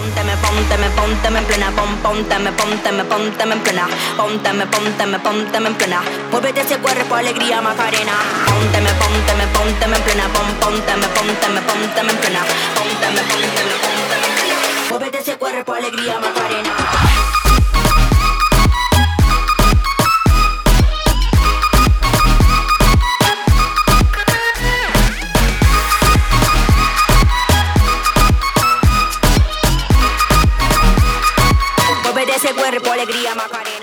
pónteme en plena, pónteme en plena, pónteme en plena. Muévete ese cuerpo, alegría, Macarena. Pónteme en plena, pónteme en plena, pónteme en plena. Muévete ese cuerpo, alegría, Macarena. Ese cuerpo, alegría, Macarena.